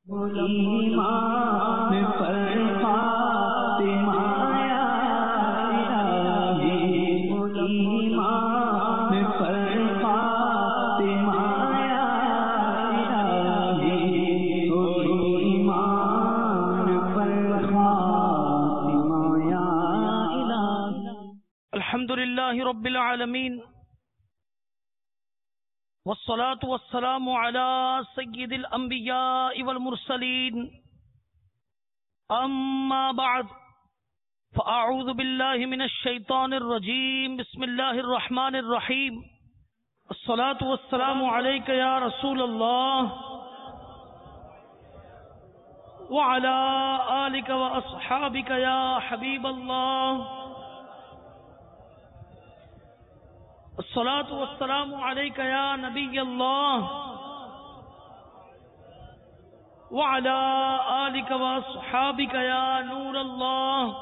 ایمان پر فاطمہ یا الہی، ایمان پر فاطمہ یا الہی، ایمان پر فاطمہ یا الہی۔ الحمدللہ رب العالمین، والصلاة والسلام على سید الانبیاء والمرسلین، اما بعد فاعوذ باللہ من الشیطان الرجیم، بسم اللہ الرحمن الرحیم، الصلاة والسلام علیک یا رسول اللہ وعلى آلک واصحابک یا حبیب اللہ، الصلاة والسلام علیک یا نبی اللہ وعلی آلک واصحابک یا نور اللہ،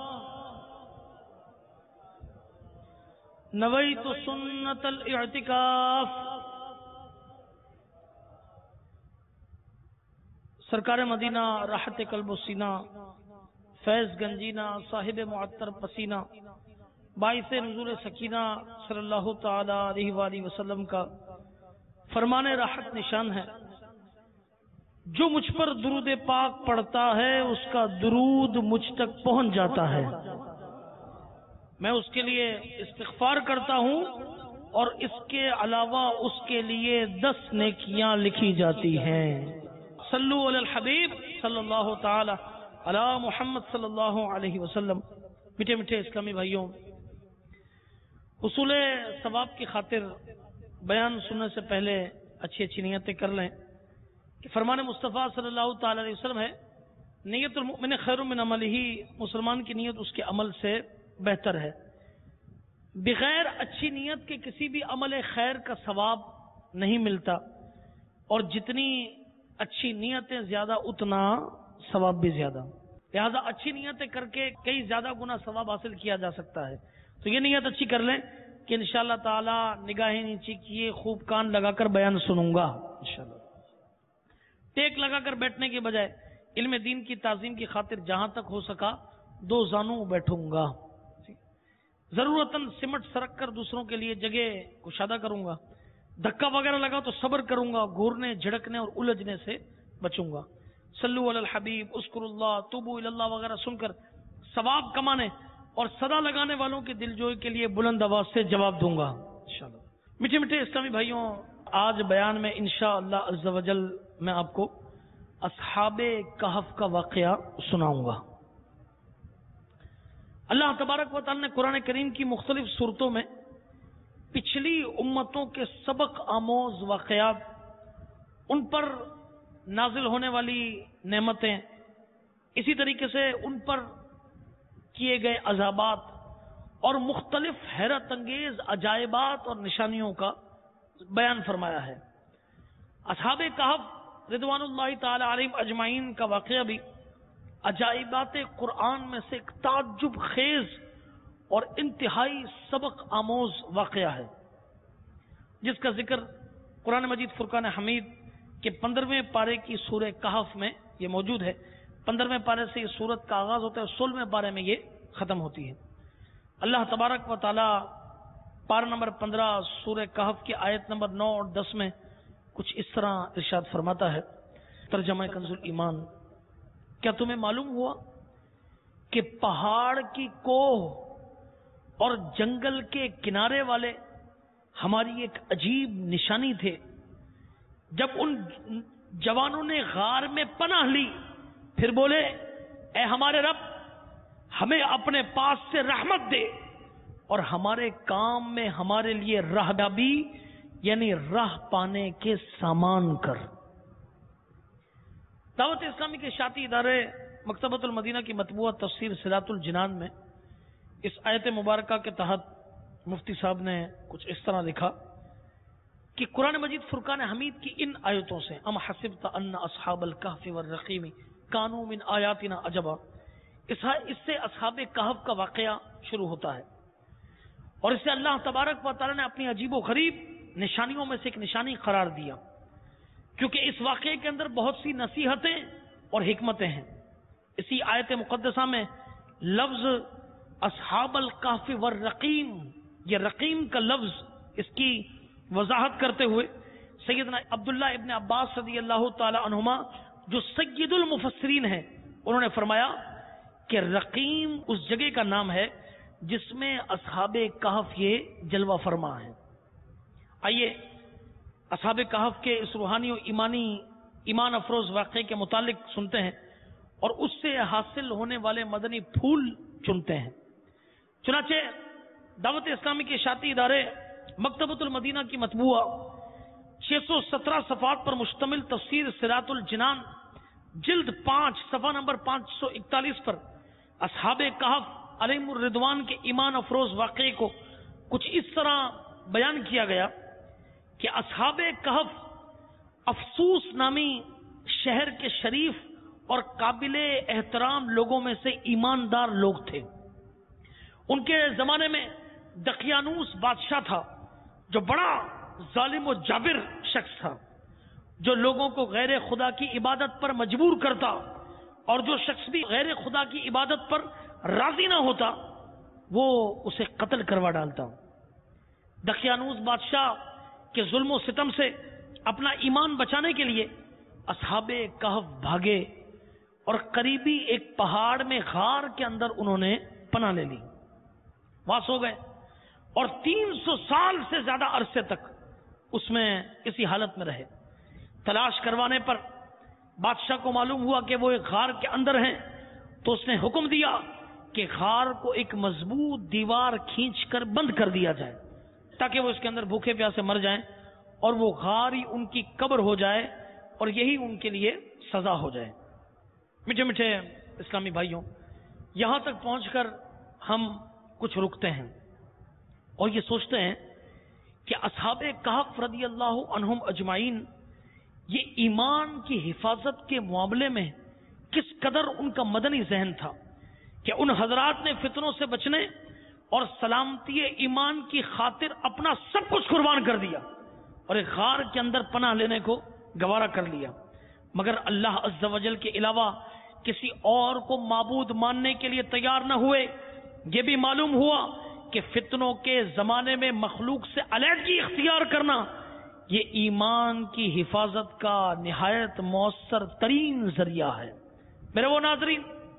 نویت سنت الاعتکاف۔ سرکار مدینہ راحت قلب و سینہ، فیض گنجینہ، صاحب معطر پسینہ، باعث نزول سکینہ صلی اللہ تعالی علیہ وآلہ وسلم کا فرمان راحت نشان ہے، جو مجھ پر درود پاک پڑھتا ہے اس کا درود مجھ تک پہنچ جاتا ہے، میں اس کے لیے استغفار کرتا ہوں اور اس کے علاوہ اس کے لیے 10 نیکیاں لکھی جاتی ہیں۔ صلو علی الحبیب صلی اللہ تعالی علی محمد صلی اللہ علیہ وسلم۔ میٹھے میٹھے اسلامی بھائیوں، حصول ثواب کی خاطر بیان سننے سے پہلے اچھی اچھی نیتیں کر لیں کہ فرمان مصطفیٰ صلی اللہ تعالی علیہ وسلم ہے، نیت المؤمن خیر من عملہ، مسلمان کی نیت اس کے عمل سے بہتر ہے۔ بغیر اچھی نیت کے کسی بھی عمل خیر کا ثواب نہیں ملتا، اور جتنی اچھی نیتیں زیادہ اتنا ثواب بھی زیادہ، لہذا اچھی نیتیں کر کے کئی زیادہ گنا ثواب حاصل کیا جا سکتا ہے۔ تو یہ نیت اچھی کر لیں کہ انشاءاللہ تعالی نگاہیں نیچی کیے خوب کان لگا کر بیان سنوں گا انشاءاللہ، ٹیک لگا کر بیٹھنے کے بجائے علم دین کی تعظیم کی خاطر جہاں تک ہو سکا 2 زانوں بیٹھوں گا، ضرورتاً سمٹ سرک کر دوسروں کے لیے جگہ کشادہ کروں گا، دھکا وغیرہ لگا تو صبر کروں گا، گھورنے جھڑکنے اور الجھنے سے بچوں گا۔ صلو علی الحبیب، اذکر اللہ، توبو الی اللہ وغیرہ سن کر ثواب کمانے اور صدا لگانے والوں کے دل جوئی کے لیے بلند آواز سے جواب دوں گا انشاءاللہ۔ میٹھے میٹھے اسلامی بھائیوں، آج بیان میں انشاءاللہ عز و جل میں آپ کو اصحاب کہف کا واقعہ سناؤں گا۔ اللہ تبارک و تعالی نے قرآن کریم کی مختلف صورتوں میں پچھلی امتوں کے سبق آموز واقعات، ان پر نازل ہونے والی نعمتیں، اسی طریقے سے ان پر کیے گئے عذابات اور مختلف حیرت انگیز عجائبات اور نشانیوں کا بیان فرمایا ہے۔ اصحاب کہف رضوان اللہ تعالی علیہم اجمعین کا واقعہ بھی عجائبات قرآن میں سے ایک تعجب خیز اور انتہائی سبق آموز واقعہ ہے، جس کا ذکر قرآن مجید فرقان حمید کے 15ویں پارے کی سورہ کہف میں یہ موجود ہے۔ 15ویں پارے سے یہ سورت کا آغاز ہوتا ہے، 16ویں پارے میں یہ ختم ہوتی ہے۔ اللہ تبارک و تعالی پارہ نمبر 15 سورہ کہف کی آیت نمبر 9 اور 10 میں کچھ اس طرح ارشاد فرماتا ہے، ترجمہ کنز الایمان: کیا تمہیں معلوم ہوا کہ پہاڑ کی کوہ اور جنگل کے کنارے والے ہماری ایک عجیب نشانی تھے؟ جب ان جوانوں نے غار میں پناہ لی، پھر بولے، اے ہمارے رب، ہمیں اپنے پاس سے رحمت دے اور ہمارے کام میں ہمارے لیے راہداری یعنی راہ پانے کے سامان کر۔ دعوت اسلامی کے اشاعتی ادارے مکتبۃ المدینہ کی مطبوعہ تفسیر صراط الجنان میں اس آیت مبارکہ کے تحت مفتی صاحب نے کچھ اس طرح لکھا کہ قرآن مجید فرقان حمید کی ان آیتوں سے ام حسبت ان اصحاب الکہف والرقیم کانوا من آیاتنا عجبا، اس سے اصحاب کہف کا واقعہ شروع ہوتا ہے، اور اسے اللہ تبارک و تعالی نے اپنی عجیب و غریب نشانیوں میں سے ایک نشانی قرار دیا، کیونکہ اس واقعے کے اندر بہت سی نصیحتیں اور حکمتیں ہیں. اسی آیت مقدسہ میں لفظ اصحاب الکہف والرقیم، یہ رقیم کا لفظ، اس کی وضاحت کرتے ہوئے سیدنا عبداللہ ابن عباس رضی اللہ تعالی عنہما جو سید المفسرین ہیں، انہوں نے فرمایا کہ رقیم اس جگہ کا نام ہے جس میں اصحاب کہف یہ جلوہ فرما ہے. آئیے اصحاب کہف کے اس روحانی و ایمان افروز واقعے کے متعلق سنتے ہیں اور اس سے حاصل ہونے والے مدنی پھول چنتے ہیں. چنانچہ دعوت اسلامی کے اشاعتی ادارے مکتبۃ المدینہ کی مطبوعہ 617 صفحات پر مشتمل تفسیر صراط الجنان جلد 5 صفحہ نمبر 541 پر اصحاب کہف علیہم الرضوان کے ایمان افروز واقعے کو کچھ اس طرح بیان کیا گیا کہ اصحاب کہف افسوس نامی شہر کے شریف اور قابل احترام لوگوں میں سے ایماندار لوگ تھے. ان کے زمانے میں دقیانوس بادشاہ تھا جو بڑا ظالم و جابر شخص تھا، جو لوگوں کو غیر خدا کی عبادت پر مجبور کرتا اور جو شخص بھی غیر خدا کی عبادت پر راضی نہ ہوتا وہ اسے قتل کروا ڈالتا. دقیانوس بادشاہ کے ظلم و ستم سے اپنا ایمان بچانے کے لیے اصحاب کہف بھاگے اور قریبی ایک پہاڑ میں غار کے اندر انہوں نے پناہ لے لی، وہاں سو گئے اور 300 سال سے زیادہ عرصے تک اس میں اسی حالت میں رہے. تلاش کروانے پر بادشاہ کو معلوم ہوا کہ وہ ایک غار کے اندر ہیں، تو اس نے حکم دیا کہ غار کو ایک مضبوط دیوار کھینچ کر بند کر دیا جائے تاکہ وہ اس کے اندر بھوکے پیاسے مر جائیں اور وہ غار ہی ان کی قبر ہو جائے اور یہی ان کے لیے سزا ہو جائے. میٹھے میٹھے اسلامی بھائیوں، یہاں تک پہنچ کر ہم کچھ رکتے ہیں اور یہ سوچتے ہیں کہ اصحاب کہف رضی اللہ عنہم اجمعین یہ ایمان کی حفاظت کے معاملے میں کس قدر ان کا مدنی ذہن تھا کہ ان حضرات نے فتنوں سے بچنے اور سلامتی ایمان کی خاطر اپنا سب کچھ قربان کر دیا اور ایک غار کے اندر پناہ لینے کو گوارا کر لیا، مگر اللہ عز و جل کے علاوہ کسی اور کو معبود ماننے کے لیے تیار نہ ہوئے. یہ بھی معلوم ہوا کہ فتنوں کے زمانے میں مخلوق سے علیحدگی اختیار کرنا یہ ایمان کی حفاظت کا نہایت مؤثر ترین ذریعہ ہے. میرے وہ ناظرین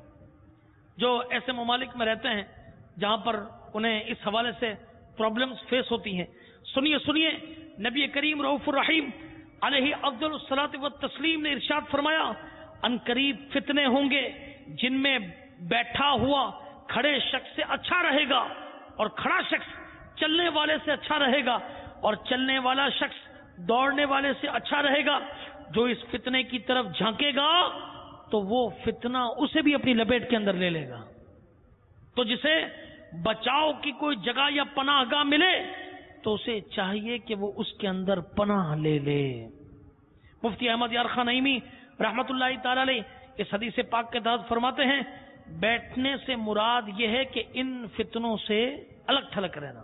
جو ایسے ممالک میں رہتے ہیں جہاں پر انہیں اس حوالے سے پرابلمز فیس ہوتی ہیں، سنیے نبی کریم رؤوف الرحیم علیہ افضل الصلاۃ والتسلیم نے ارشاد فرمایا ان قریب فتنے ہوں گے جن میں بیٹھا ہوا کھڑے شخص سے اچھا رہے گا اور کھڑا شخص چلنے والے سے اچھا رہے گا اور چلنے والا شخص دوڑنے والے سے اچھا رہے گا. جو اس فتنے کی طرف جھانکے گا تو وہ فتنہ اسے بھی اپنی لپیٹ کے اندر لے لے گا. تو جسے بچاؤ کی کوئی جگہ یا پناہ گاہ ملے تو اسے چاہیے کہ وہ اس کے اندر پناہ لے لے. مفتی احمد یار خان نعیمی رحمت اللہ تعالی علیہ اس حدیث پاک کے تحت فرماتے ہیں بیٹھنے سے مراد یہ ہے کہ ان فتنوں سے الگ تھلگ رہنا،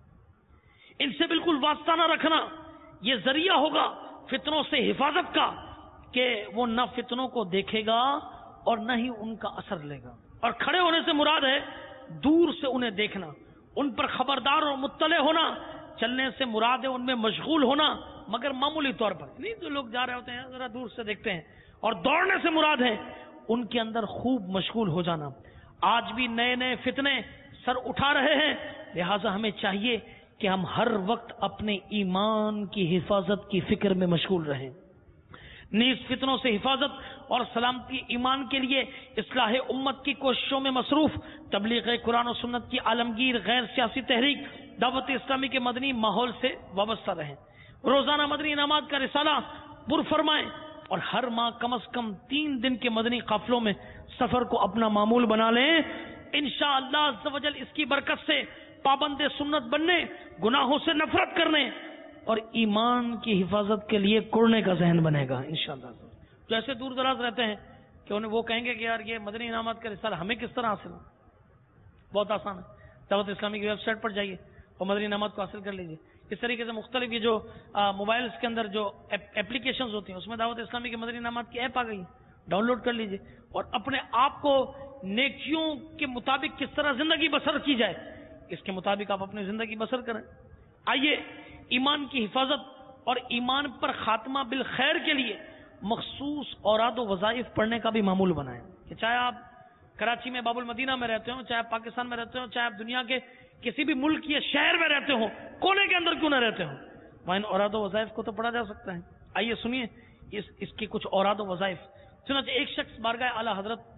ان سے بالکل واسطہ نہ رکھنا. یہ ذریعہ ہوگا فتنوں سے حفاظت کا کہ وہ نہ فتنوں کو دیکھے گا اور نہ ہی ان کا اثر لے گا. اور کھڑے ہونے سے مراد ہے دور سے انہیں دیکھنا، ان پر خبردار اور مطلع ہونا. چلنے سے مراد ہے ان میں مشغول ہونا مگر معمولی طور پر نہیں، جو لوگ جا رہے ہوتے ہیں ذرا دور سے دیکھتے ہیں. اور دوڑنے سے مراد ہے ان کے اندر خوب مشغول ہو جانا. آج بھی نئے نئے فتنے سر اٹھا رہے ہیں، لہٰذا ہمیں چاہیے کہ ہم ہر وقت اپنے ایمان کی حفاظت کی فکر میں مشغول رہیں. نیز فتنوں سے حفاظت اور سلامتی ایمان کے لیے اصلاح امت کی کوششوں میں مصروف تبلیغ قرآن و سنت کی عالمگیر غیر سیاسی تحریک دعوت اسلامی کے مدنی ماحول سے وابستہ رہیں. روزانہ مدنی انعامات کا رسالہ پر فرمائیں اور ہر ماہ کم از کم 3 دن کے مدنی قافلوں میں سفر کو اپنا معمول بنا لیں. انشاءاللہ عز و جل اس کی برکت سے پابند سنت بننے، گناہوں سے نفرت کرنے اور ایمان کی حفاظت کے لیے کوڑنے کا ذہن بنے گا انشاءاللہ. جو ایسے دور دراز رہتے ہیں کہ انہیں وہ کہیں گے کہ یار یہ مدنی انعامات کا رسالہ ہمیں کس طرح حاصل ہو، بہت آسان ہے. دعوت اسلامی کی ویب سائٹ پر جائیے اور مدنی انعامات کو حاصل کر لیجیے. اس طریقے سے مختلف یہ جو موبائلز کے اندر جو اپلیکیشنز ہوتی ہیں اس میں دعوت اسلامی کے مدنی انعامات کی ایپ آ گئی، ڈاؤن لوڈ کر لیجئے اور اپنے آپ کو نیکیوں کے مطابق کس طرح زندگی بسر کی جائے اس کے مطابق آپ اپنی زندگی بسر کریں. آئیے ایمان کی حفاظت اور ایمان پر خاتمہ بالخیر کے لیے مخصوص اوراد و وظائف پڑھنے کا بھی معمول بنائیں کہ چاہے آپ کراچی میں باب المدینہ میں رہتے ہوں, چاہے آپ پاکستان میں رہتے ہوں, چاہے آپ دنیا کے کسی بھی ملک یا شہر میں رہتے ہوں, کونے کے اندر کیوں نہ رہتے ہوں, وہاں ان اوراد و وظائف کو تو پڑھا جا سکتا ہے. آئیے سنیے اس کے کچھ اوراد و وظائف. چنانچہ ایک شخص بارگاہ اعلی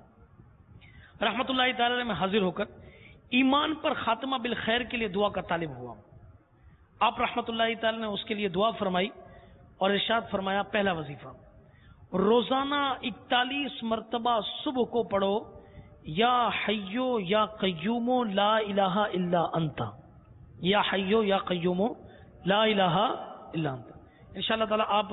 حضرت رحمت اللہ تعالی علیہ میں حاضر ہو کر ایمان پر خاتمہ بالخیر کے لیے دعا کا طالب ہوا. آپ رحمت اللہ تعالی نے اس کے لیے دعا فرمائی اور ارشاد فرمایا, پہلا وظیفہ روزانہ 41 مرتبہ صبح کو پڑھو یا حیو یا قیوم لا الہ الا انت, یا حیو یا قیوم لا الہ الا انت. انشاءاللہ تعالی آپ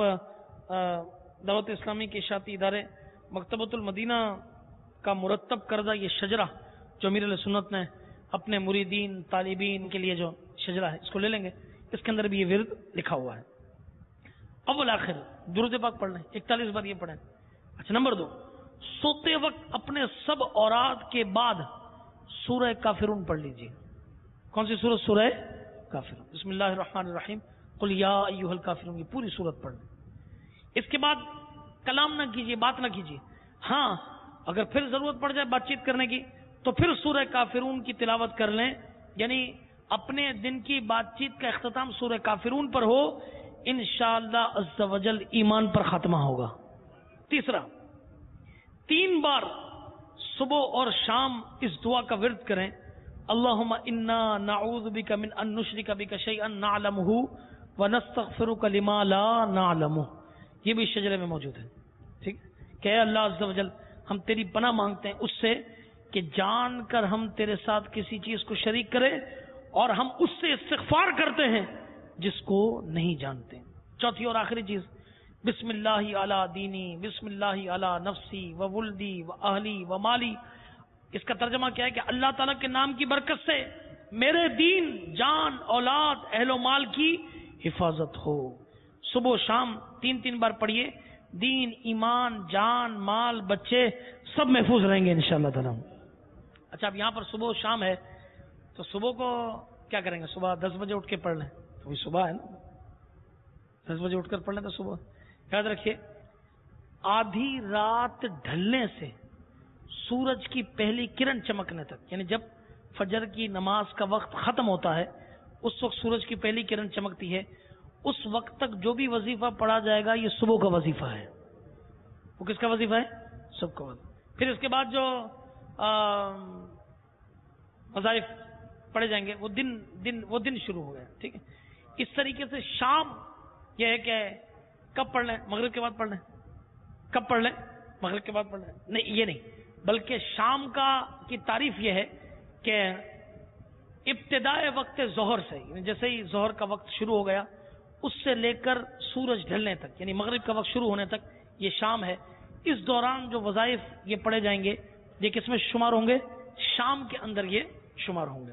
دعوت اسلامی کے اشاعتی ادارے مکتبۃ المدینہ کا مرتب کردہ یہ شجرہ جو امیر علیہ سنت نے اپنے مریدین طالبین کے لیے جو شجرہ ہے اس کو لے لیں گے. اس کے اندر بھی یہ ورد لکھا ہوا ہے. اول آخر درود پاک پڑھ لیں, 41 بار یہ پڑھیں. اچھا نمبر 2, سوتے وقت اپنے سب اوراد کے بعد سورہ کافرون پڑھ لیجیے. کون سی سورت؟ سورہ کافرون. بسم اللہ الرحمن الرحیم قل یا ایھا الکافرون, یہ پوری سورت پڑھ لیں. اس کے بعد کلام نہ کیجیے, بات نہ کیجیے. ہاں اگر پھر ضرورت پڑ جائے بات چیت کرنے کی تو پھر سورہ کافرون کی تلاوت کر لیں, یعنی اپنے دن کی بات چیت کا اختتام سورہ کافرون پر ہو, انشاءاللہ عز و جل ایمان پر خاتمہ ہوگا. تیسرا, 3 بار صبح اور شام اس دعا کا ورد کریں, اللہم انا نعوذ بک من ان نشرک بک شیئا نعلمہ ونستغفرک لما لا نعلمہ. یہ بھی شجرے میں موجود ہے. ٹھیک کہ اے اللہ عز و جل ہم تیری پناہ مانگتے ہیں اس سے کہ جان کر ہم تیرے ساتھ کسی چیز کو شریک کریں اور ہم اس سے استغفار کرتے ہیں جس کو نہیں جانتے. چوتھی اور آخری چیز, بسم اللہ علی دینی بسم اللہ علی نفسی و ولدی و اہلی و مالی. اس کا ترجمہ کیا ہے کہ اللہ تعالیٰ کے نام کی برکت سے میرے دین, جان, اولاد, اہل و مال کی حفاظت ہو. صبح و شام 3 بار پڑھیے, دین, ایمان, جان, مال, بچے سب محفوظ رہیں گے انشاءاللہ تعالیٰ. اچھا اب یہاں پر صبح و شام ہے تو صبح کو کیا کریں گے؟ صبح 10 بجے اٹھ کے پڑھ لیں, تو وہی صبح ہے نا, 10 بجے اٹھ کر پڑھ لیں تو صبح. یاد رکھیے آدھی رات ڈھلنے سے سورج کی پہلی کرن چمکنے تک, یعنی جب فجر کی نماز کا وقت ختم ہوتا ہے اس وقت سورج کی پہلی کرن چمکتی ہے, اس وقت تک جو بھی وظیفہ پڑھا جائے گا یہ صبح کا وظیفہ ہے. وہ کس کا وظیفہ ہے؟ صبح کا وظیفہ. پھر اس کے بعد جو وظائف پڑھے جائیں گے وہ دن شروع ہو گیا. ٹھیک ہے. اس طریقے سے شام یہ ہے کہ کب پڑھ لیں؟ مغرب کے بعد پڑھ لیں. کب پڑھ لیں؟ مغرب کے بعد پڑھ لیں. نہیں یہ نہیں, بلکہ شام کی تعریف یہ ہے کہ ابتدائے وقت ظہر سے, یعنی جیسے ہی ظہر کا وقت شروع ہو گیا اس سے لے کر سورج ڈھلنے تک, یعنی مغرب کا وقت شروع ہونے تک یہ شام ہے. اس دوران جو وظائف یہ پڑھے جائیں گے یہ کس میں شمار ہوں گے؟ شام کے اندر یہ شمار ہوں گے.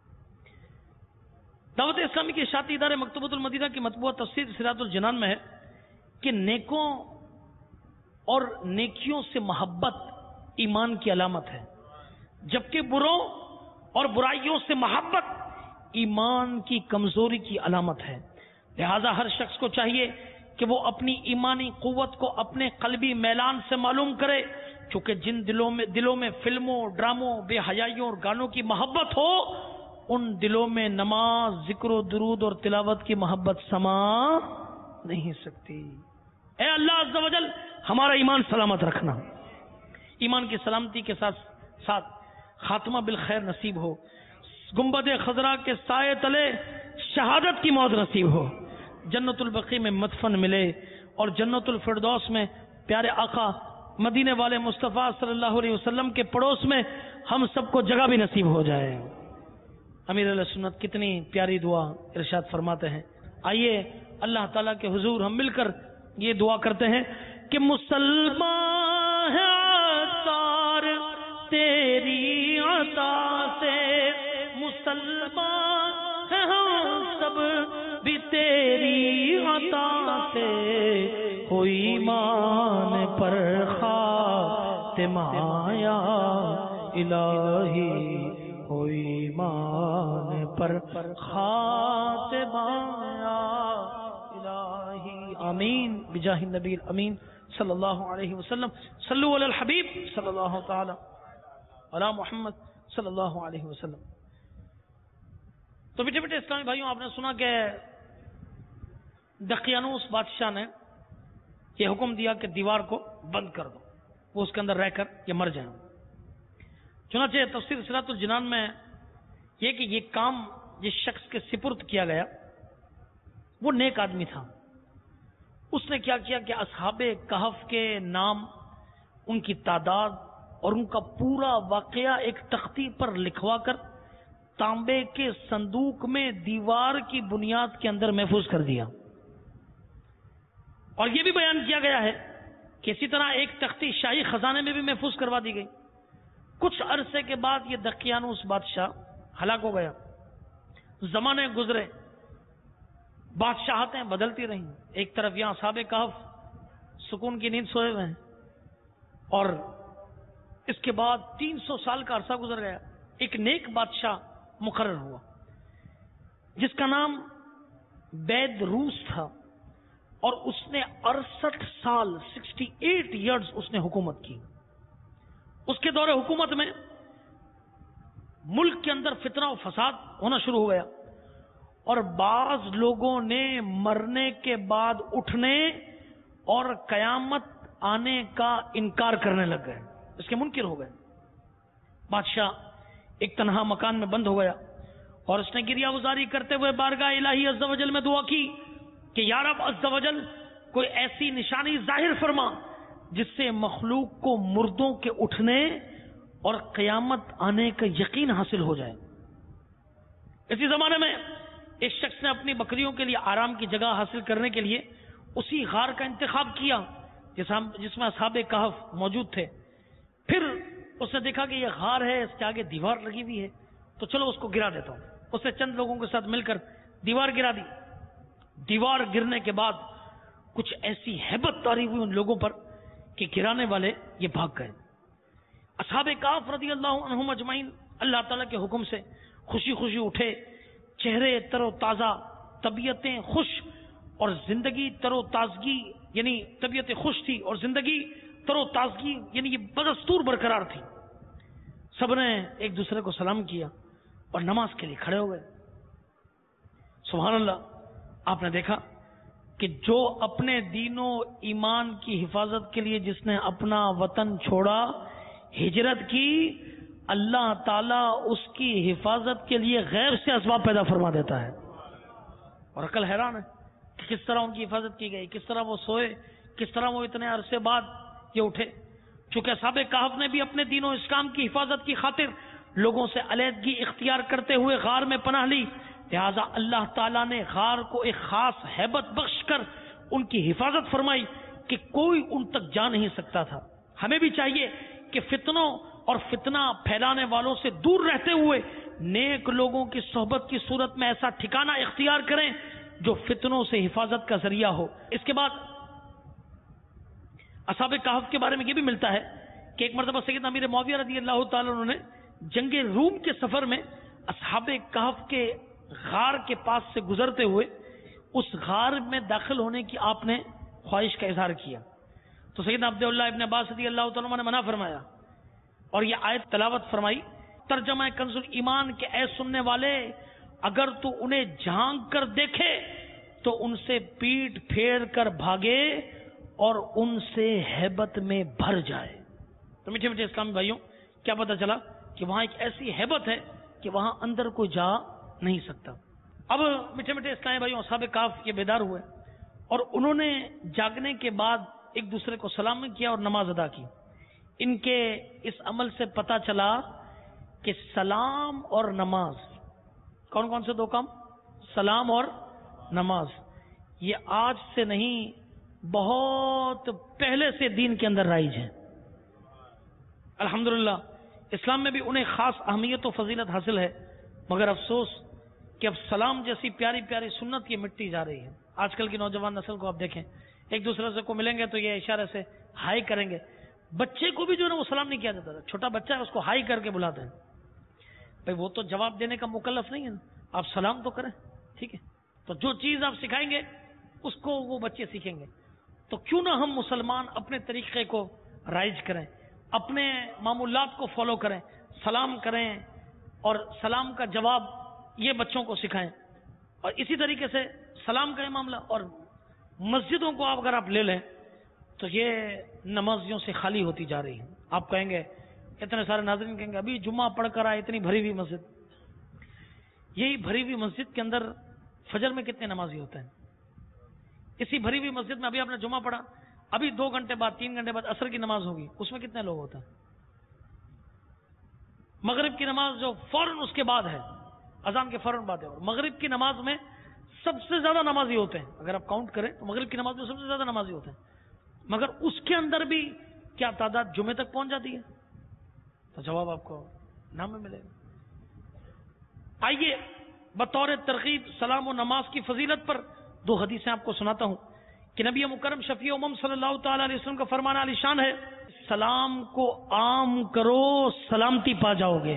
دعوت اسلامی کے اشاعتی ادارے مکتبۃ المدینہ کی مطبوعہ تفسیر صراط الجنان میں ہے کہ نیکوں اور نیکیوں سے محبت ایمان کی علامت ہے, جبکہ بروں اور برائیوں سے محبت ایمان کی کمزوری کی علامت ہے. لہذا ہر شخص کو چاہیے کہ وہ اپنی ایمانی قوت کو اپنے قلبی میلان سے معلوم کرے, چونکہ جن دلوں میں فلموں, ڈراموں, بے حیائیوں اور گانوں کی محبت ہو ان دلوں میں نماز, ذکر و درود اور تلاوت کی محبت سما نہیں سکتی. اے اللہ عز و جل ہمارا ایمان سلامت رکھنا, ایمان کی سلامتی کے ساتھ ساتھ خاتمہ بالخیر نصیب ہو, گنبد خضرا کے سائے تلے شہادت کی موت نصیب ہو, جنت البقیع میں مدفن ملے اور جنت الفردوس میں پیارے آقا مدینے والے مصطفیٰ صلی اللہ علیہ وسلم کے پڑوس میں ہم سب کو جگہ بھی نصیب ہو جائے. امیر علیہ سنت کتنی پیاری دعا ارشاد فرماتے ہیں. آئیے اللہ تعالیٰ کے حضور ہم مل کر یہ دعا کرتے ہیں کہ مسلمان ہے عطار تیری عطا سے, مسلمان ہے ہم سب بھی تیری عطا سے, کوئی ایمان پر خاتمہ خاتمہ یا الہی ہو ایمان پر خاتمہ یا الہی آمین بجاہ النبی الامین صلی اللہ علیہ وسلم صلو علی الحبیب صلی اللہ تعالی علی محمد صلی اللہ علیہ وسلم. تو بیٹے بیٹے اسلامی بھائیوں، آپ نے سنا کہ دقیانوس بادشاہ نے یہ حکم دیا کہ دیوار کو بند کر دو، وہ اس کے اندر رہ کر یہ مر جائیں. چنانچہ تفسیر صراط الجنان میں یہ کہ یہ کام جس شخص کے سپرد کیا گیا وہ نیک آدمی تھا. اس نے کیا کیا کہ اصحاب کہف کے نام، ان کی تعداد اور ان کا پورا واقعہ ایک تختی پر لکھوا کر تانبے کے صندوق میں دیوار کی بنیاد کے اندر محفوظ کر دیا. اور یہ بھی بیان کیا گیا ہے کہ اسی طرح ایک تختی شاہی خزانے میں بھی محفوظ کروا دی گئی. کچھ عرصے کے بعد یہ دقیانوس بادشاہ ہلاک ہو گیا. زمانے گزرے، بادشاہتیں بدلتی رہیں. ایک طرف یہاں اصحاب کہف سکون کی نیند سوئے ہوئے ہیں، اور اس کے بعد 300 سال کا عرصہ گزر گیا. ایک نیک بادشاہ مقرر ہوا جس کا نام بید روس تھا، اور اس نے 68 سال 68 ایئرز اس نے حکومت کی. اس کے دور حکومت میں ملک کے اندر فتنہ و فساد ہونا شروع ہو گیا، اور بعض لوگوں نے مرنے کے بعد اٹھنے اور قیامت آنے کا انکار کرنے لگ گئے، اس کے منکر ہو گئے. بادشاہ ایک تنہا مکان میں بند ہو گیا، اور اس نے گریہ گزاری کرتے ہوئے بارگاہ الہی عز و جل میں دعا کی کہ یا رب عز و جل کوئی ایسی نشانی ظاہر فرما جس سے مخلوق کو مردوں کے اٹھنے اور قیامت آنے کا یقین حاصل ہو جائے. اسی زمانے میں ایک شخص نے اپنی بکریوں کے لیے آرام کی جگہ حاصل کرنے کے لیے اسی غار کا انتخاب کیا جس میں اصحاب کہف موجود تھے. پھر اس نے دیکھا کہ یہ غار ہے، اس کے آگے دیوار لگی ہوئی ہے، تو چلو اس کو گرا دیتا ہوں. اس نے چند لوگوں کے ساتھ مل کر دیوار گرا دی. دیوار گرنے کے بعد کچھ ایسی ہیبت طاری ہوئی ان لوگوں پر کہ گرانے والے یہ بھاگ گئے. اصحاب کہف رضی اللہ عنہم اجمعین اللہ تعالیٰ کے حکم سے خوشی خوشی اٹھے، چہرے تر و تازہ، طبیعتیں خوش اور زندگی تر و تازگی، یعنی طبیعتیں خوش تھی اور زندگی تر و تازگی یعنی یہ بدستور برقرار تھی. سب نے ایک دوسرے کو سلام کیا اور نماز کے لیے کھڑے ہو گئے. سبحان اللہ. آپ نے دیکھا کہ جو اپنے دین و ایمان کی حفاظت کے لیے جس نے اپنا وطن چھوڑا، ہجرت کی، اللہ تعالیٰ اس کی حفاظت کے لیے غیب سے اسباب پیدا فرما دیتا ہے. اور عقل حیران ہے کہ کس طرح ان کی حفاظت کی گئی، کس طرح وہ سوئے، کس طرح وہ اتنے عرصے بعد یہ اٹھے. چونکہ اصحاب کہف نے بھی اپنے دین و اسلام کی حفاظت کی خاطر لوگوں سے علیحدگی اختیار کرتے ہوئے غار میں پناہ لی، لہذا اللہ تعالیٰ نے غار کو ایک خاص ہیبت بخش کر ان کی حفاظت فرمائی کہ کوئی ان تک جا نہیں سکتا تھا. ہمیں بھی چاہیے کہ فتنوں اور فتنہ پھیلانے والوں سے دور رہتے ہوئے نیک لوگوں کی صحبت کی صورت میں ایسا ٹھکانہ اختیار کریں جو فتنوں سے حفاظت کا ذریعہ ہو. اس کے بعد اصحاب کہف کے بارے میں یہ بھی ملتا ہے کہ ایک مرتبہ سیدنا امیر معاویہ رضی اللہ تعالیٰ عنہ نے جنگ روم کے سفر میں اصحاب کہف کے غار کے پاس سے گزرتے ہوئے اس غار میں داخل ہونے کی آپ نے خواہش کا اظہار کیا. تو سیدنا عبداللہ ابن عباس رضی اللہ تعالیٰ عنہ نے منع فرمایا اور یہ آیت تلاوت فرمائی. ترجمہ کنز الایمان کہ اے سننے والے، اگر تو انہیں جھانک کر دیکھے تو ان سے پیٹ پھیر کر بھاگے اور ان سے ہیبت میں بھر جائے. تو میٹھے میٹھے اسلامی بھائیوں، کیا پتہ چلا کہ وہاں ایک ایسی ہیبت ہے کہ وہاں اندر کوئی جا نہیں سکتا. اب میٹھے میٹھے اسلامی بھائیوں، اصحاب کہف یہ بیدار ہوئے اور انہوں نے جاگنے کے بعد ایک دوسرے کو سلام کیا اور نماز ادا کی. ان کے اس عمل سے پتہ چلا کہ سلام اور نماز، کون کون سے دو کام؟ سلام اور نماز، یہ آج سے نہیں بہت پہلے سے دین کے اندر رائج ہے. الحمدللہ اسلام میں بھی انہیں خاص اہمیت و فضیلت حاصل ہے، مگر افسوس کہ اب سلام جیسی پیاری پیاری سنت یہ مٹتی جا رہی ہے. آج کل کی نوجوان نسل کو آپ دیکھیں، ایک دوسرے سے کو ملیں گے تو یہ اشارے سے ہائی کریں گے، بچے کو بھی جو ہے نا وہ سلام نہیں کیا جاتا تھا. چھوٹا بچہ ہے اس کو ہائی کر کے بلاتے ہیں. بھائی وہ تو جواب دینے کا مکلف نہیں ہے نا, آپ سلام تو کریں, ٹھیک ہے. تو جو چیز آپ سکھائیں گے اس کو وہ بچے سیکھیں گے. تو کیوں نہ ہم مسلمان اپنے طریقے کو رائج کریں, اپنے معمولات کو فالو کریں, سلام کریں اور سلام کا جواب یہ بچوں کو سکھائیں. اور اسی طریقے سے سلام کا یہ معاملہ, اور مسجدوں کو اگر آپ لے لیں تو یہ نمازیوں سے خالی ہوتی جا رہی ہیں. آپ کہیں گے, اتنے سارے ناظرین کہیں گے ابھی جمعہ پڑھ کر آئے, اتنی بھری ہوئی مسجد. یہی بھری ہوئی مسجد کے اندر فجر میں کتنے نمازی ہوتے ہیں؟ اسی بھری ہوئی مسجد میں ابھی آپ نے جمعہ پڑھا, ابھی 2 گھنٹے بعد 3 گھنٹے بعد عصر کی نماز ہوگی, اس میں کتنے لوگ ہوتے ہیں؟ مغرب کی نماز جو فوراً اس کے بعد ہے, اذان کے فوراً بعد ہے, اور مغرب کی نماز میں سب سے زیادہ نمازی ہوتے ہیں. اگر آپ کاؤنٹ کریں تو مغرب کی نماز میں سب سے زیادہ نمازی ہوتے ہیں, مگر اس کے اندر بھی کیا تعداد جمعے تک پہنچ جاتی ہے؟ تو جواب آپ کو نام میں ملے گا. آئیے بطور ترغیب سلام و نماز کی فضیلت پر 2 حدیثیں آپ کو سناتا ہوں کہ نبی مکرم شفیع امم صلی اللہ تعالی علیہ وسلم کا فرمان عالی شان ہے, سلام کو عام کرو سلامتی پا جاؤ گے.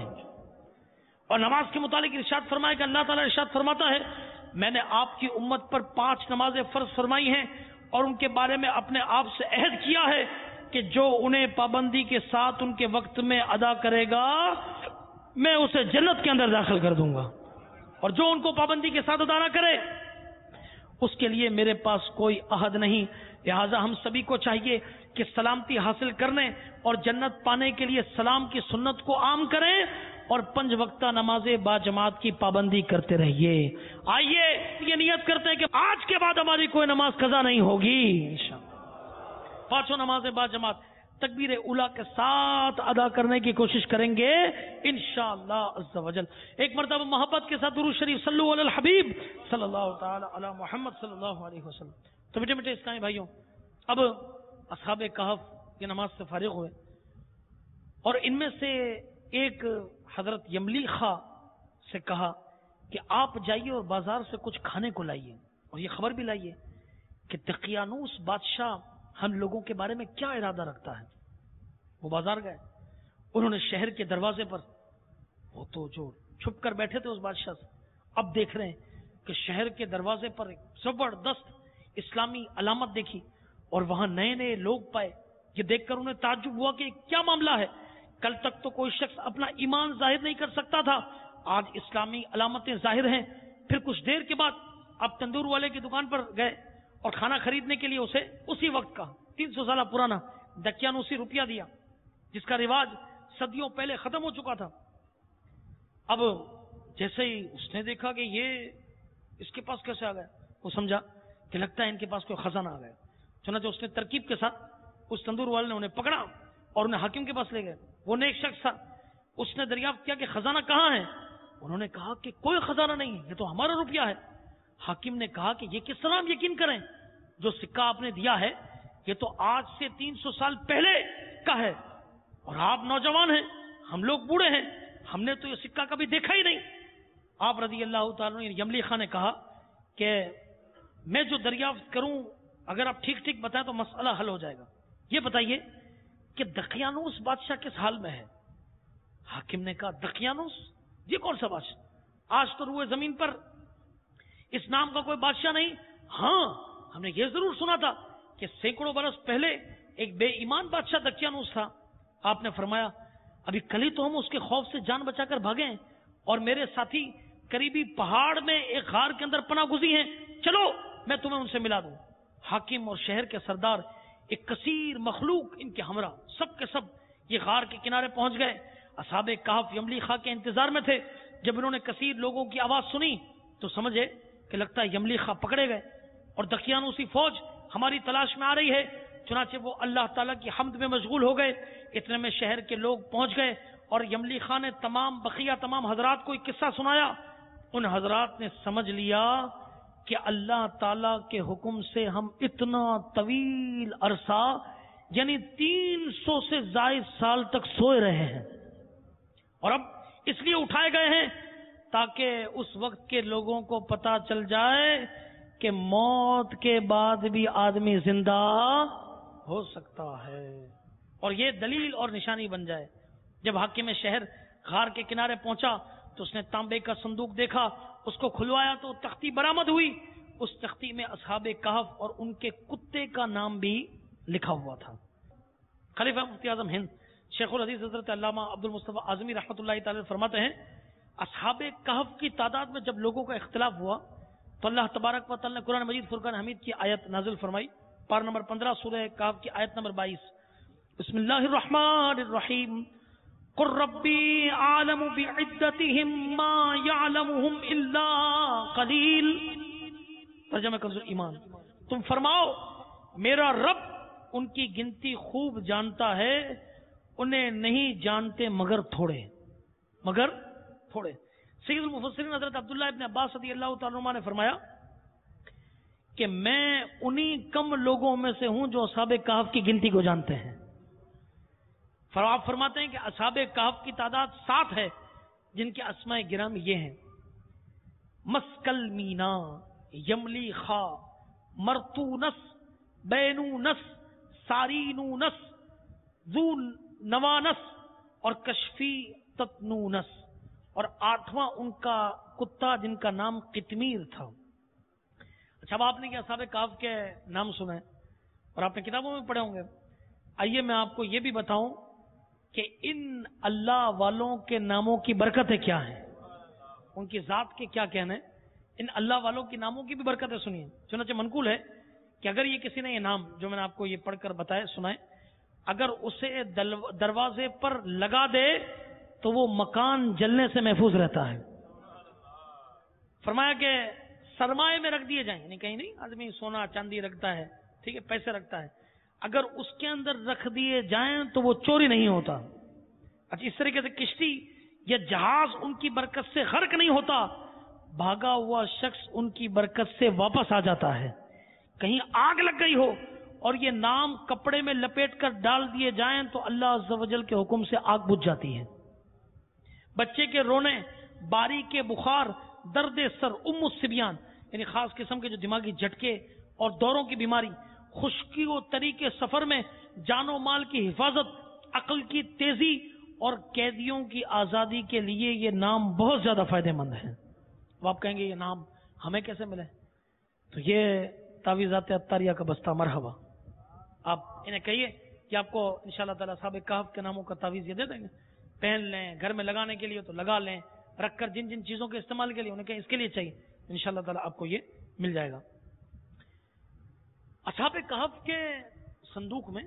اور نماز کے متعلق ارشاد فرمایا کہ اللہ تعالیٰ ارشاد فرماتا ہے, میں نے آپ کی امت پر 5 نمازیں فرض فرمائی ہیں اور ان کے بارے میں اپنے آپ سے عہد کیا ہے کہ جو انہیں پابندی کے ساتھ ان کے وقت میں ادا کرے گا میں اسے جنت کے اندر داخل کر دوں گا, اور جو ان کو پابندی کے ساتھ ادا نہ کرے اس کے لیے میرے پاس کوئی عہد نہیں. لہذا ہم سبھی کو چاہیے کہ سلامتی حاصل کرنے اور جنت پانے کے لیے سلام کی سنت کو عام کریں اور 5 وقتہ نمازیں با جماعت کی پابندی کرتے رہیے. آئیے یہ نیت کرتے ہیں کہ آج کے بعد ہماری کوئی نماز قضا نہیں ہوگی انشاءاللہ. 5 نمازیں با جماعت تکبیر اولیٰ کے ساتھ ادا کرنے کی کوشش کریں گے انشاءاللہ عز و جل. ایک مرتبہ محبت کے ساتھ درود شریف صلو علی الحبیب صلی اللہ تعالی علی محمد صلی اللہ علیہ وسلم. تو بیٹے بیٹے اسلامی بھائیوں, اب اصحاب کہف یہ نماز سے فارغ ہوئے اور ان میں سے ایک حضرت یملیخا سے کہا کہ آپ جائیے اور بازار سے کچھ کھانے کو لائیے اور یہ خبر بھی لائیے کہ دقیانوس بادشاہ ہم لوگوں کے بارے میں کیا ارادہ رکھتا ہے. وہ بازار گئے, انہوں نے شہر کے دروازے پر, وہ تو جو چھپ کر بیٹھے تھے اس بادشاہ سے, اب دیکھ رہے ہیں کہ شہر کے دروازے پر ایک زبردست اسلامی علامت دیکھی اور وہاں نئے نئے لوگ پائے. یہ دیکھ کر انہیں تعجب ہوا کہ کیا معاملہ ہے, کل تک تو کوئی شخص اپنا ایمان ظاہر نہیں کر سکتا تھا, آج اسلامی علامتیں ظاہر ہیں. پھر کچھ دیر کے بعد آپ تندور والے کی دکان پر گئے اور کھانا خریدنے کے لیے اسے اسی وقت کا 300 سالہ پرانا دقیانوسی روپیہ دیا جس کا رواج صدیوں پہلے ختم ہو چکا تھا. اب جیسے ہی اس نے دیکھا کہ یہ اس کے پاس کیسے آ گیا, وہ سمجھا کہ لگتا ہے ان کے پاس کوئی خزانہ آ گیا. چنانچہ اس نے ترکیب کے ساتھ اس تندور والے نے انہیں پکڑا اور انہیں حاکم کے پاس لے گئے. وہ نیک شخص تھا, اس نے دریافت کیا کہ خزانہ کہاں ہے. انہوں نے کہا کہ کوئی خزانہ نہیں ہے, یہ تو ہمارا روپیہ ہے. حاکم نے کہا کہ یہ کس طرح ہم یقین کریں, جو سکہ آپ نے دیا ہے یہ تو آج سے 300 سال پہلے کا ہے اور آپ نوجوان ہیں, ہم لوگ بوڑھے ہیں, ہم نے تو یہ سکہ کبھی دیکھا ہی نہیں. آپ رضی اللہ تعالیٰ عنہ یملیخا نے کہا کہ میں جو دریافت کروں اگر آپ ٹھیک ٹھیک بتائیں تو مسئلہ حل ہو جائے گا. یہ بتائیے کہ دقیانوس بادشاہ کس حال میں ہے. حاکم نے کہا دقیانوس, یہ کون سا بادشاہ, آج تو روئے زمین پر اس نام کا کوئی بادشاہ نہیں. ہاں ہم نے یہ ضرور سنا تھا کہ سینکڑوں برس پہلے ایک بے ایمان بادشاہ دقیانوس تھا. آپ نے فرمایا ابھی کل ہی تو ہم اس کے خوف سے جان بچا کر بھاگے ہیں اور میرے ساتھی قریبی پہاڑ میں ایک غار کے اندر پناہ گزی ہیں, چلو میں تمہیں ان سے ملا دوں. حاکم اور شہر کے سردار ایک کثیر مخلوق ان کے ہمراہ سب کے سب یہ غار کے کنارے پہنچ گئے. اصحاب کہف یملیخا کے انتظار میں تھے. جب انہوں نے کثیر لوگوں کی آواز سنی تو سمجھے کہ لگتا ہے یملیخا پکڑے گئے اور دقیانوسی فوج ہماری تلاش میں آ رہی ہے. چنانچہ وہ اللہ تعالیٰ کی حمد میں مشغول ہو گئے. اتنے میں شہر کے لوگ پہنچ گئے اور یملیخا نے تمام حضرات کو ایک قصہ سنایا. ان حضرات نے سمجھ لیا کہ اللہ تعالیٰ کے حکم سے ہم اتنا طویل عرصہ یعنی 300 سے زائد سال تک سوئے رہے ہیں اور اب اس لیے اٹھائے گئے ہیں تاکہ اس وقت کے لوگوں کو پتا چل جائے کہ موت کے بعد بھی آدمی زندہ ہو سکتا ہے. اور یہ دلیل اور نشانی بن جائے. جب حاکم شہر غار کے کنارے پہنچا تو اس نے تانبے کا صندوق دیکھا, اس کو کھلوایا تو تختی برآمد ہوئی. اس تختی میں اصحاب کہف اور ان کے کتے کا نام بھی لکھا ہوا تھا. خلیفہ مفتی اعظم ہند شیخ الحدیث حضرت علامہ عبد المصطفیٰ اعظمی رحمۃ اللہ تعالی فرماتے ہیں, اصحاب کہف کی تعداد میں جب لوگوں کا اختلاف ہوا تو اللہ تبارک و تعالی نے قرآن مجید فرقان حمید کی آیت نازل فرمائی, پارہ نمبر 15 سورہ کہف کی آیت نمبر 22. بسم اللہ الرحمن الرحیم قل ربی عالم بعدتہم ما یعلمہم الا قلیل. ترجمہ کنز ایمان, تم فرماؤ میرا رب ان کی گنتی خوب جانتا ہے, انہیں نہیں جانتے مگر تھوڑے. سید المفسرین حضرت عبداللہ ابن عباس رضی اللہ تعالیٰ عنہ نے فرمایا کہ میں انہی کم لوگوں میں سے ہوں جو اصحاب کہف کی گنتی کو جانتے ہیں. آپ فرماتے ہیں کہ اصحاب کہف کی تعداد 7 ہے, جن کے اسماء گرامی یہ ہیں: مسکل مینا, یملی خا, مرتونس, بینونس, سارینونس, ذو نوانس اور کشفی تتنونس. اور 8واں ان کا کتا جن کا نام قطمیر تھا. اچھا, اب آپ نے کیا اصحاب کہف کے نام سنے اور آپ نے کتابوں میں پڑھے ہوں گے. آئیے میں آپ کو یہ بھی بتاؤں کہ ان اللہ والوں کے ناموں کی برکتیں کیا ہیں, ان کی ذات کے کیا کہنے. ان اللہ والوں کے ناموں کی بھی برکتیں سنیے. چنانچہ منقول ہے کہ اگر یہ کسی نے یہ نام جو میں نے آپ کو یہ پڑھ کر بتائے سنائے, اگر اسے دروازے پر لگا دے تو وہ مکان جلنے سے محفوظ رہتا ہے. فرمایا کہ سرمائے میں رکھ دیے جائیں, یعنی کہیں نہیں, آدمی سونا چاندی رکھتا ہے, ٹھیک ہے, پیسے رکھتا ہے, اگر اس کے اندر رکھ دیے جائیں تو وہ چوری نہیں ہوتا. اچھا, اس طریقے سے کشتی یا جہاز ان کی برکت سے غرق نہیں ہوتا, بھاگا ہوا شخص ان کی برکت سے واپس آ جاتا ہے. کہیں آگ لگ گئی ہو اور یہ نام کپڑے میں لپیٹ کر ڈال دیے جائیں تو اللہ عز و جل کے حکم سے آگ بجھ جاتی ہے. بچے کے رونے, باری کے بخار, درد سر, الصبیان یعنی خاص قسم کے جو دماغی جھٹکے اور دوروں کی بیماری, خشکی و تری کے سفر میں جان و مال کی حفاظت, عقل کی تیزی اور قیدیوں کی آزادی کے لیے یہ نام بہت زیادہ فائدہ مند ہیں. اب آپ کہیں گے یہ نام ہمیں کیسے ملے, تو یہ تعویذات عطاریہ کا بستہ مرحبا. آپ انہیں کہیے کہ آپ کو انشاءاللہ تعالی اصحاب کہف کے ناموں کا تعویذ یہ دے دیں گے, پہن لیں, گھر میں لگانے کے لیے تو لگا لیں, رکھ کر جن جن چیزوں کے استعمال کے لیے انہیں کہیں اس کے لیے چاہیے, انشاءاللہ تعالی آپ کو یہ مل جائے گا. اصحاب کہف کے صندوق میں,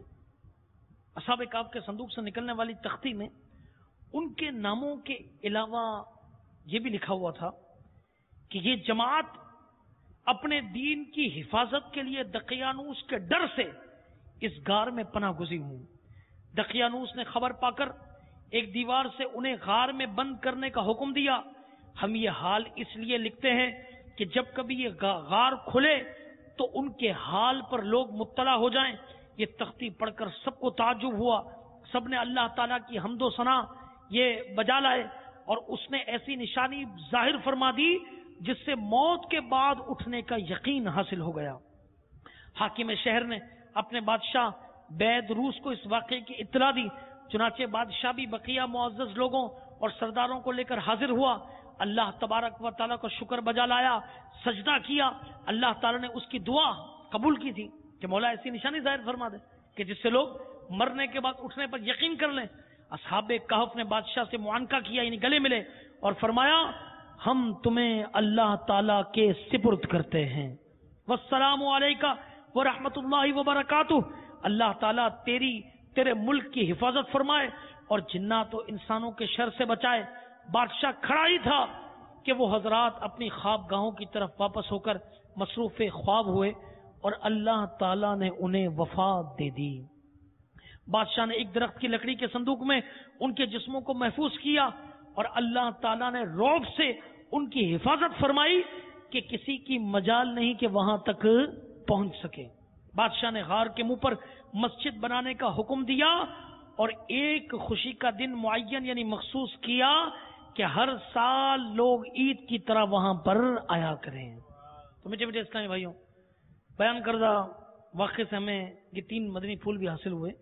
اصحاب کہف کے صندوق سے نکلنے والی تختی میں ان کے ناموں کے علاوہ یہ بھی لکھا ہوا تھا کہ یہ جماعت اپنے دین کی حفاظت کے لیے دقیانوس کے ڈر سے اس غار میں پناہ گزین ہوں. دقیانوس نے خبر پا کر ایک دیوار سے انہیں غار میں بند کرنے کا حکم دیا. ہم یہ حال اس لیے لکھتے ہیں کہ جب کبھی یہ غار کھلے تو ان کے حال پر لوگ مطلع ہو جائیں. یہ تختی پڑھ کر سب کو تعجب ہوا, سب نے اللہ تعالیٰ کی حمد و ثنا یہ بجا لائے اور اس نے ایسی نشانی ظاہر فرما دی جس سے موت کے بعد اٹھنے کا یقین حاصل ہو گیا. حاکم شہر نے اپنے بادشاہ بید روس کو اس واقعے کی اطلاع دی. چنانچہ بادشاہ بھی بقیہ معزز لوگوں اور سرداروں کو لے کر حاضر ہوا. اللہ تبارک و تعالیٰ کو شکر بجا لایا, سجدہ کیا. اللہ تعالیٰ نے اس کی دعا قبول کی تھی کہ مولا ایسی نشانی ظاہر فرما دے کہ جس سے لوگ مرنے کے بعد اٹھنے پر یقین کر لیں. اصحاب کہف نے بادشاہ سے معانقہ کیا, یعنی گلے ملے اور فرمایا ہم تمہیں اللہ تعالیٰ کے سپرد کرتے ہیں. والسلام علیکہ ورحمۃ اللہ وبرکاتہ. اللہ تعالیٰ تیرے ملک کی حفاظت فرمائے اور جنات و انسانوں کے شر سے بچائے. بادشاہ کھڑا ہی تھا کہ وہ حضرات اپنی خواب گاہوں کی طرف واپس ہو کر مصروف خواب ہوئے اور اللہ تعالیٰ نے انہیں وفات دے دی. بادشاہ نے ایک درخت کی لکڑی کے صندوق میں ان کے جسموں کو محفوظ کیا اور اللہ تعالیٰ نے رعب سے ان کی حفاظت فرمائی کہ کسی کی مجال نہیں کہ وہاں تک پہنچ سکے. بادشاہ نے غار کے منہ پر مسجد بنانے کا حکم دیا اور ایک خوشی کا دن معین یعنی مخصوص کیا کہ ہر سال لوگ عید کی طرح وہاں پر آیا کریں. تو میٹھے میٹھے اسلامی بھائیوں, بیان کردہ واقعے سے ہمیں یہ 3 مدنی پھول بھی حاصل ہوئے.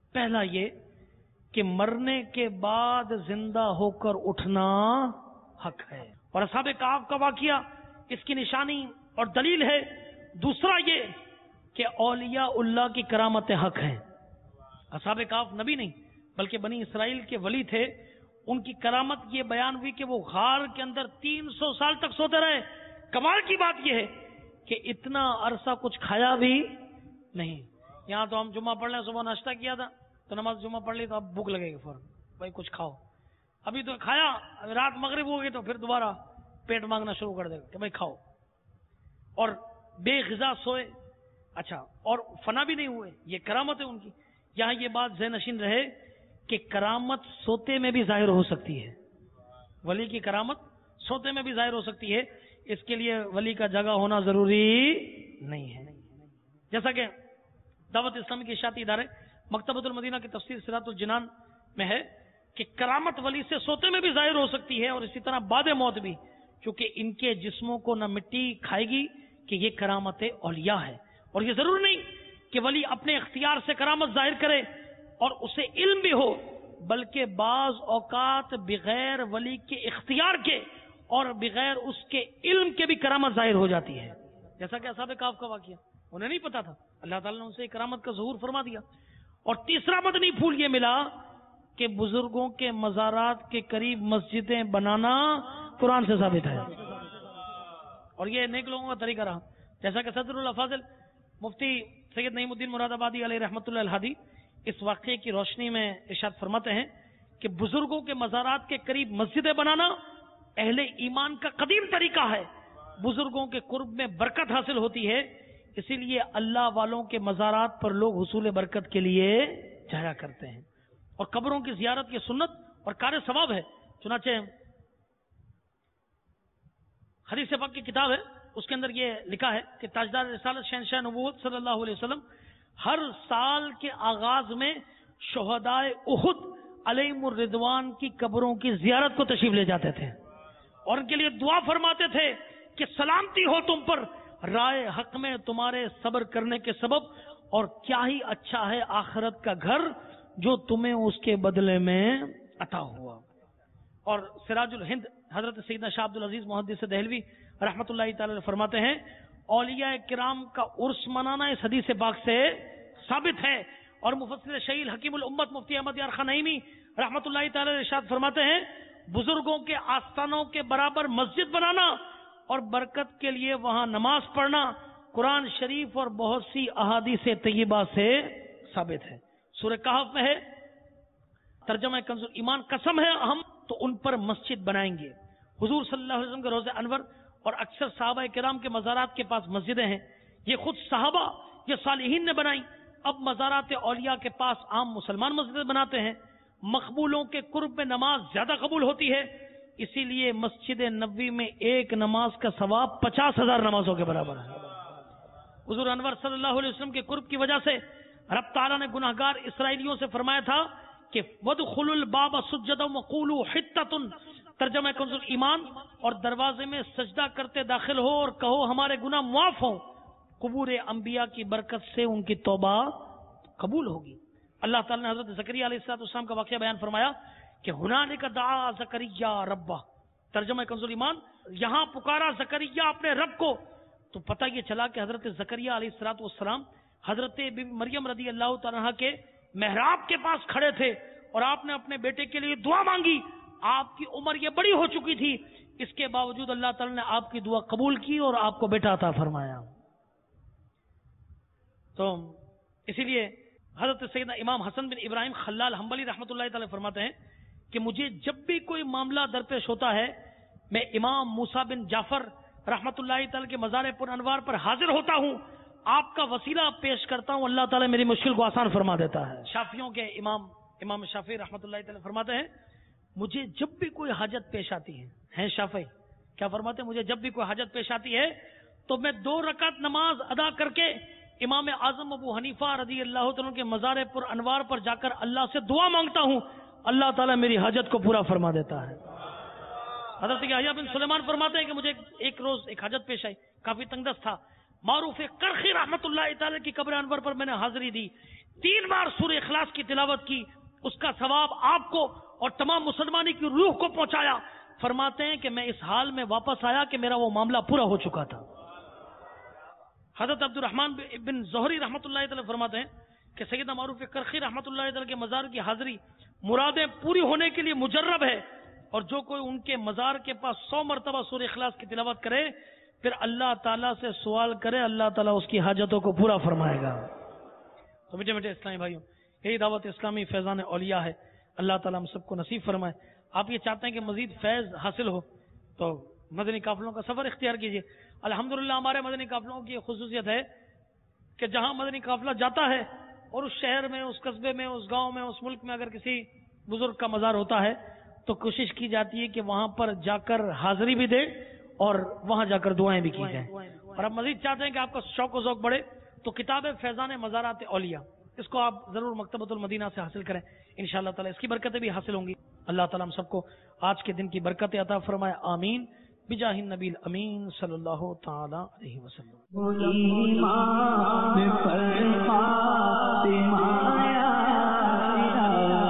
پہلا یہ کہ مرنے کے بعد زندہ ہو کر اٹھنا حق ہے، اور اصحاب کہف کا واقعہ اس کی نشانی اور دلیل ہے۔ دوسرا یہ کہ اولیاء اللہ کی کرامت حق ہیں۔ اصحاب کہف نبی نہیں بلکہ بنی اسرائیل کے ولی تھے، ان کی کرامت یہ بیان ہوئی کہ وہ غار کے اندر 300 سال تک سوتے رہے۔ کمال کی بات یہ ہے کہ اتنا عرصہ کچھ کھایا بھی نہیں۔ یہاں تو ہم جمعہ پڑھ لیں، صبح ناشتہ کیا تھا تو نماز جمعہ پڑھ لی تو اب بھوک لگے گی فوراً، بھائی کچھ کھاؤ، ابھی تو کھایا، رات مغرب ہو گئی تو پھر دوبارہ پیٹ مانگنا شروع کر دے گا کہ بھائی کھاؤ، اور بے غذا سوئے۔ اچھا، اور فنا بھی نہیں ہوئے، یہ کرامت ہے ان کی۔ یہاں یہ بات ذہن نشین رہے کہ کرامت سوتے میں بھی ظاہر ہو سکتی ہے، ولی کی کرامت سوتے میں بھی ظاہر ہو سکتی ہے، اس کے لیے ولی کا جگہ ہونا ضروری نہیں ہے۔ جیسا کہ دعوت اسلامی کے اشاعتی ادارے مکتبۃ المدینہ کی تفسیر صراط الجنان میں ہے کہ کرامت ولی سے سوتے میں بھی ظاہر ہو سکتی ہے، اور اسی طرح بعد موت بھی، کیونکہ ان کے جسموں کو نہ مٹی کھائے گی کہ یہ کرامت اولیاء ہے۔ اور یہ ضرور نہیں کہ ولی اپنے اختیار سے کرامت ظاہر کرے اور اسے علم بھی ہو، بلکہ بعض اوقات بغیر ولی کے اختیار کے اور بغیر اس کے علم کے بھی کرامت ظاہر ہو جاتی ہے، جیسا کہ اصحاب کہف کا واقعہ، انہیں نہیں پتا تھا، اللہ تعالیٰ نے ان سے کرامت کا ظہور فرما دیا۔ اور تیسرا مدنی پھول یہ ملا کہ بزرگوں کے مزارات کے قریب مسجدیں بنانا قرآن سے ثابت ہے، اور یہ نیک لوگوں کا طریقہ رہا، جیسا کہ صدر الافاضل مفتی سید نعیم الدین مراد آبادی علیہ رحمۃ اللہ الہادی اس واقعے کی روشنی میں ارشاد فرماتے ہیں کہ بزرگوں کے مزارات کے قریب مسجدیں بنانا اہل ایمان کا قدیم طریقہ ہے، بزرگوں کے قرب میں برکت حاصل ہوتی ہے، اسی لیے اللہ والوں کے مزارات پر لوگ حصول برکت کے لیے جایا کرتے ہیں، اور قبروں کی زیارت یہ سنت اور کار ثواب ہے۔ چنانچہ حدیث پاک کی کتاب ہے، اس کے اندر یہ لکھا ہے کہ تاجدار رسالت شہنشاہ نبوت صلی اللہ علیہ وسلم ہر سال کے آغاز میں شہدائے احد علیہم الرضوان کی قبروں کی زیارت کو تشریف لے جاتے تھے، اور ان کے لیے دعا فرماتے تھے کہ سلامتی ہو تم پر رائے حق میں تمہارے صبر کرنے کے سبب، اور کیا ہی اچھا ہے آخرت کا گھر جو تمہیں اس کے بدلے میں عطا ہوا۔ اور سراج الہند حضرت سیدنا شاہ عبد العزیز محدث دہلوی رحمۃ اللہ تعالی فرماتے ہیں اولیاء کرام کا عرس منانا اس حدیث پاک سے ثابت ہے، اور مفسر شہید حکیم الامت مفتی احمد یار خان نعیمی رحمۃ اللہ تعالی ارشاد فرماتے ہیں بزرگوں کے آستانوں کے برابر مسجد بنانا اور برکت کے لیے وہاں نماز پڑھنا قرآن شریف اور بہت سی احادیث طیبہ سے ثابت ہے۔ سورہ کہف میں ہے، ترجمہ کنز ایمان، قسم ہے ہم تو ان پر مسجد بنائیں گے۔ حضور صلی اللہ علیہ وسلم کے روضہ انور اور اکثر صحابہ کرام کے مزارات کے پاس مسجدیں ہیں، یہ خود صحابہ یا صالحین نے بنائی، اب مزارات اولیاء کے پاس عام مسلمان مسجدیں بناتے ہیں۔ مقبولوں کے قرب میں نماز زیادہ قبول ہوتی ہے، اسی لیے مسجد نبوی میں ایک نماز کا ثواب 50,000 نمازوں کے برابر ہے۔ حضور انور صلی اللہ علیہ وسلم کے قرب کی وجہ سے رب تعالیٰ نے گناہگار اسرائیلیوں سے فرمایا تھا کہ وَادْخُلُوا الْبَابَ سُجَّدًا وَقُولُوا حِطَّةٌ، ترجمہ کنز ایمان، اور دروازے میں سجدہ کرتے داخل ہو اور کہو ہمارے گناہ معاف ہوں، قبور انبیاء کی برکت سے ان کی توبہ قبول ہوگی۔ اللہ تعالیٰ نے حضرت زکریا علیہ السلام کا واقعہ بیان فرمایا کہ ہنالک دعا زکریا ربہ، ترجمہ کنز ایمان، یہاں پکارا زکریا اپنے رب کو، تو پتہ یہ چلا کہ حضرت زکریا علیہ السلام حضرت بی مریم رضی اللہ تعالیٰ عنہا کے محراب کے پاس کھڑے تھے، اور آپ نے اپنے بیٹے کے لیے دعا مانگی، آپ کی عمر یہ بڑی ہو چکی تھی، اس کے باوجود اللہ تعالیٰ نے آپ کی دعا قبول کی اور آپ کو بیٹا عطا فرمایا۔ تو اسی لیے حضرت سیدنا امام حسن بن ابراہیم خلال حنبلی رحمۃ اللہ تعالی فرماتے ہیں کہ مجھے جب بھی کوئی معاملہ درپیش ہوتا ہے میں امام موسیٰ بن جعفر رحمۃ اللہ تعالی کے مزار پر انوار پر حاضر ہوتا ہوں، آپ کا وسیلہ پیش کرتا ہوں، اللہ تعالیٰ میری مشکل کو آسان فرما دیتا ہے۔ شافیوں کے امام شافعی رحمۃ اللہ تعالی فرماتے ہیں مجھے جب بھی کوئی حاجت پیش آتی ہے شافعی کیا فرماتے ہیں، مجھے جب بھی کوئی حاجت پیش آتی ہے تو میں 2 رکعت نماز ادا کر کے امام اعظم ابو حنیفہ رضی اللہ تعالیٰ کے مزار پر انوار پر جا کر اللہ سے دعا مانگتا ہوں، اللہ تعالیٰ میری حاجت کو پورا فرما دیتا ہے۔ حضرت یحییٰ بن سلیمان فرماتے ہیں کہ مجھے ایک روز ایک حاجت پیش آئی، کافی تنگ دست تھا، معروف کرخی رحمت اللہ تعالی کی قبر انور پر میں نے حاضری دی، 3 بار سورہ اخلاص کی تلاوت کی، اس کا ثواب آپ کو اور تمام مسلمانی کی روح کو پہنچایا۔ فرماتے ہیں کہ میں اس حال میں واپس آیا کہ میرا وہ معاملہ پورا ہو چکا تھا۔ حضرت عبد الرحمن بن زہری رحمۃ اللہ تعالی فرماتے ہیں کہ سیدنا معروف کرخی رحمۃ اللہ تعالی کے مزار کی حاضری مرادیں پوری ہونے کے لیے مجرب ہے، اور جو کوئی ان کے مزار کے پاس 100 مرتبہ سورہ اخلاص کی تلاوت کرے پھر اللہ تعالیٰ سے سوال کرے، اللہ تعالیٰ اس کی حاجتوں کو پورا فرمائے گا۔ تو میٹھے میٹھے اسلامی بھائیوں، یہی دعوت اسلامی فیضان اولیاء ہے، اللہ تعالیٰ ہم سب کو نصیب فرمائے۔ آپ یہ چاہتے ہیں کہ مزید فیض حاصل ہو تو مدنی قافلوں کا سفر اختیار کیجیے۔ الحمدللہ ہمارے مدنی قافلوں کی یہ خصوصیت ہے کہ جہاں مدنی قافلہ جاتا ہے اور اس شہر میں، اس قصبے میں، اس گاؤں میں، اس ملک میں اگر کسی بزرگ کا مزار ہوتا ہے تو کوشش کی جاتی ہے کہ وہاں پر جا کر حاضری بھی دے اور وہاں جا کر دعائیں بھی کی جائیں۔ اور آپ مزید چاہتے ہیں کہ آپ کا شوق و ذوق بڑھے تو کتاب فیضان مزارات اولیاء اس کو آپ ضرور مکتبۃ المدینہ سے حاصل کریں، انشاءاللہ تعالی اس کی برکتیں بھی حاصل ہوں گی۔ اللہ تعالی ہم سب کو آج کے دن کی برکتیں عطا فرمائے، آمین بجاہ النبی الامین صلی اللہ تعالی علیہ وسلم۔ ایمان پر فاطمہ یا الہ